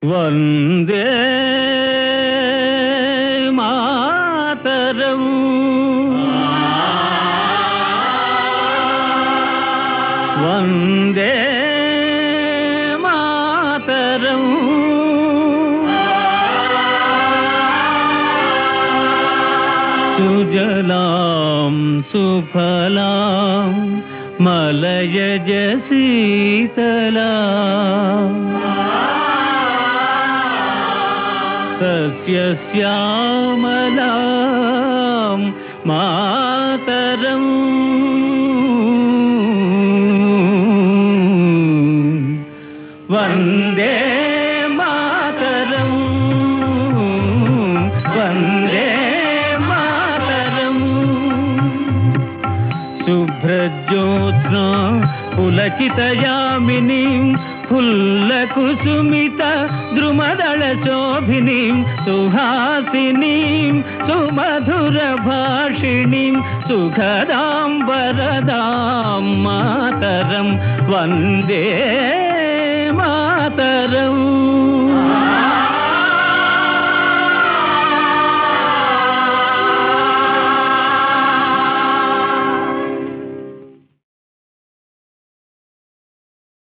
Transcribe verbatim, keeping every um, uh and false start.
వందే మాతరం వందే మాతరం సుజలాం సుఫలాం మలయజ శీతలాం సస్యశ్యామలాం మాతరం వందే మాతరం వందే మాతరం శుభ్రజ్యోత్స్నా పులకితయామినీం ఫుల్లకుసుమిత ద్రుమదళ శోభినీం సుహాసినీం సుమధుర భాషిణీం సుఖదాం వరదాం మాతరం వందే మాతరం